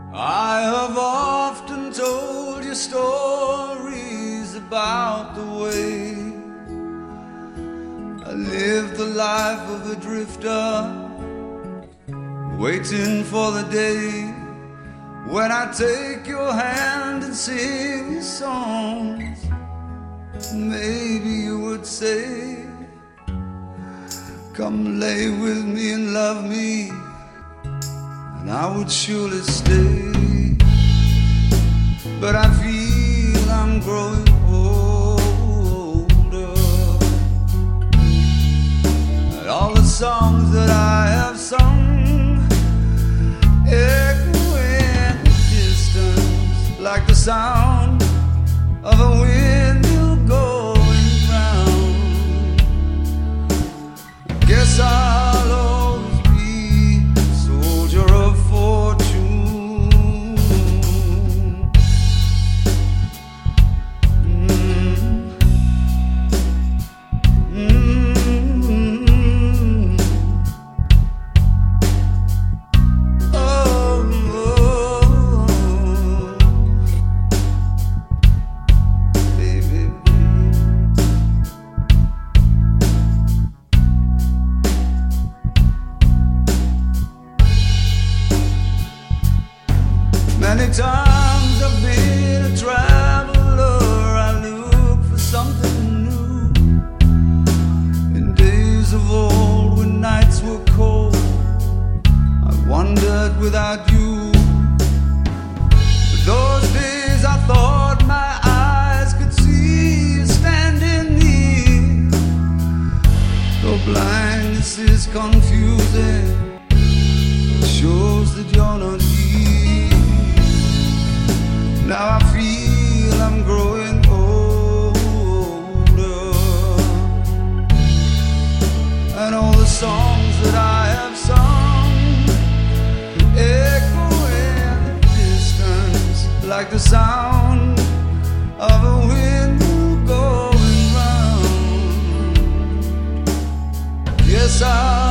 I have often told you stories about the way I lived the life of a drifter, waiting for the day when I take your hand and sing you songs. Maybe you would say, come lay with me and love me, and I would surely stay. But I feel I'm growing older, and all the songs that I have sung echo in the distance like the sound of a windmill going round. Guess I'll always be a soldier of fortune. Many times I've been a traveler, I look for something new. In days of old when nights were cold, I wandered without you. But those days I thought my eyes could see you standing near. Though blindness is confusing, it shows that you're not here. Now I feel I'm growing older, and all the songs that I have sung echo in the distance like the sound of a windmill going round. Yes,